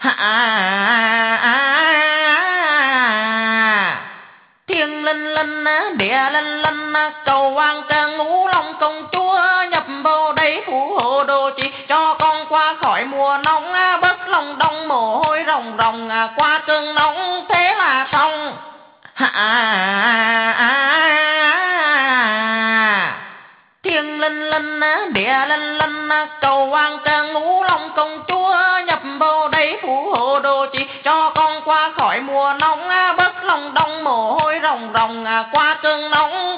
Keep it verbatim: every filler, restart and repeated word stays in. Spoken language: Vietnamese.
Thiên linh linh địa linh linh, cầu hoàng ca ngũ long công chúa nhập vô đây phù hộ đồ chỉ cho con qua khỏi mùa nóng, bớt lòng đông mồ hôi ròng ròng qua cơn nóng thế là xong. Thiên linh linh địa linh linh, cầu hoàng ca ngũ long công chúa nhập vô đây phù hộ đồ chỉ cho con qua khỏi mùa nóng, bớt lòng đông mồ hôi ròng ròng qua cơn nóng